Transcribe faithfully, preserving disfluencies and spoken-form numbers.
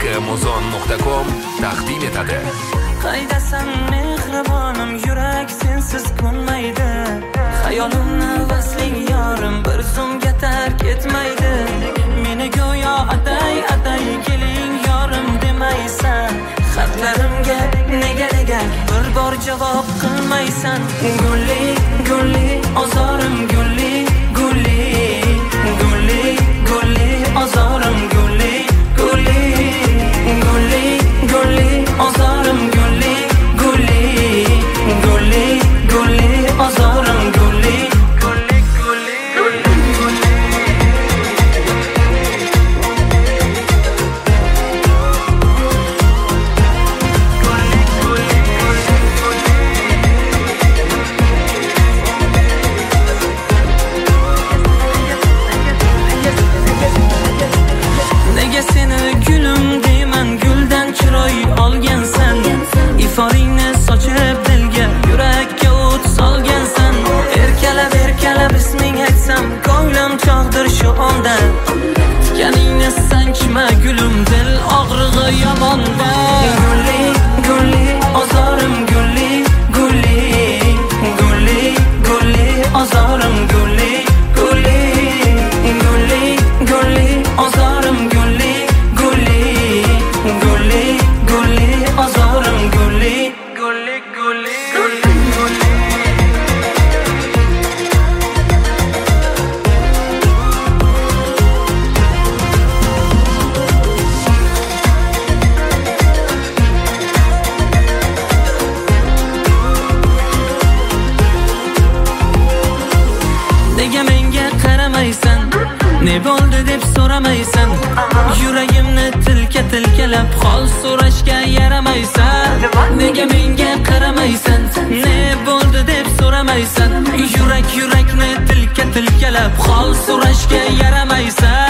muzon nuqta com taqdim etadi. Qaydasan mehribonim, yurak sensiz ko'nmaydi. Xayolimni vasling yorim bir so'mga tark etmaydi. Meni go'yo aday aday keling yorim demaysan. Xatlarimga nega nega bir bor javob qilmaysan. Gulli gulli ozorim gulli gulli gulli gulli ozorim gulli gulli gulli gulli ozorim gulli gulli gulli gulli ozorim gulli gulli gulli gulli nega seni gulum deyman, guldan chiroy olgansan. Iforingni sochib dilga, yurakka o't solgansan. Erkalab erkalab isming aytsam, ko'nglim chog'dir shu onda. Tikaningni sanchma gulum, dil og'rig'i yomonda. Gulli gulli ozorim gulli gulli gulli gulli ozorim gulli gulli gulli gulli ozorim gulli gulli gulli gulli ozorim gulli gulli gulli gulli gulli nega menga qaramaysan, ne bo'ldi deb so'ramaysan. Yuragimni tilka tilkalab hol so'rashga yaramaysan. Nega menga qaramaysan, ne bo'ldi deb so'ramaysan. Yurak yurakni tilka tilkalab hol so'rashga yaramaysan.